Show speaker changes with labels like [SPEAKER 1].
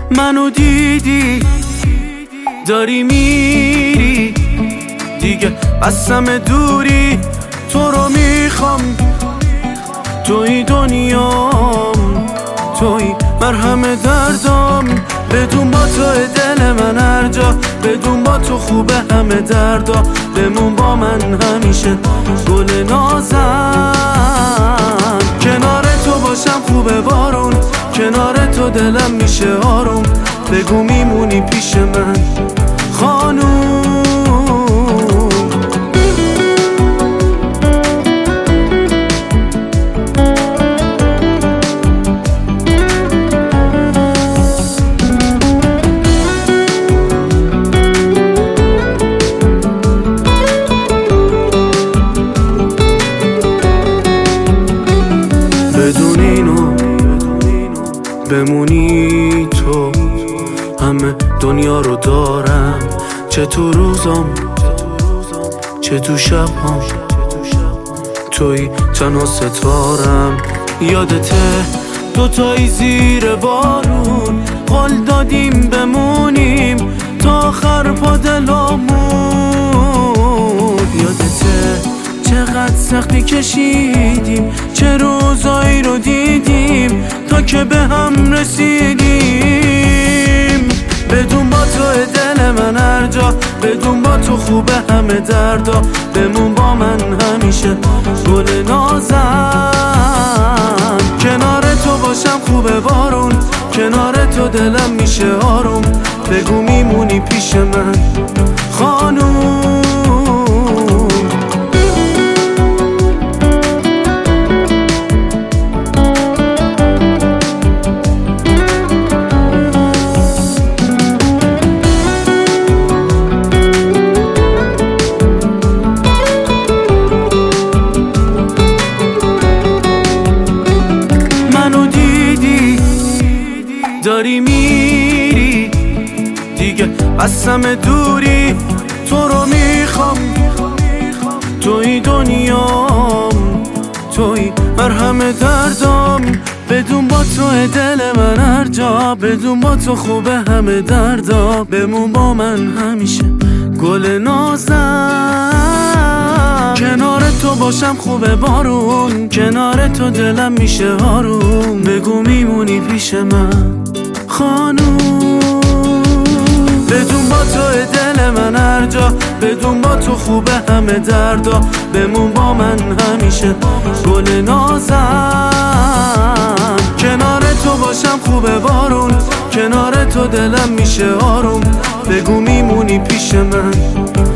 [SPEAKER 1] منو دیدی داری میری دیگه، بسم دوری تو رو میخوام. توی دنیام، توی مرهم دردام، بدون با تو دل من هر جا، بدون با تو خوبه همه دردا. بمون با من همیشه گل نازم، کنار تو باشم خوبه بارون، کنار تو دلم میشه آروم. بگو میمونی پیش من خانوم. بدون اینو بمونی تو، همه دنیا رو دارم، چه تو روزام چه تو شبام. توی تنها ستارم، یادته دوتایی زیر بارون قول دادیم بمونیم تا آخر پا دلامون. یادته چقدر سختی کشیدیم، چه روزایی رو دیدیم تا که به هم رسیدیم. بدون با تو دل من هر جا، بدون با تو خوبه همه دردا. بمون با من همیشه گل نازم، کنار تو باشم خوبه بارون، کنار تو دلم میشه آروم. بگو میمونی پیش من خانوم. داری میری دیگه، بسم دوری تو رو میخوام. توی دنیام، توی مرهم دردام، بدون با تو دل من هر جا، بدون با تو خوبه همه دردا. بمون با من همیشه گل نازم، کنار تو باشم خوبه بارون، کنار تو دلم میشه آروم. بگو میمونی پیش من خانوم. بدون با تو دل من هر جا، بدون با تو خوبه همه دردا. بمون با من همیشه گل نازم، کنار تو باشم خوبه بارون، کنار تو دلم میشه آروم. بگو میمونی پیش من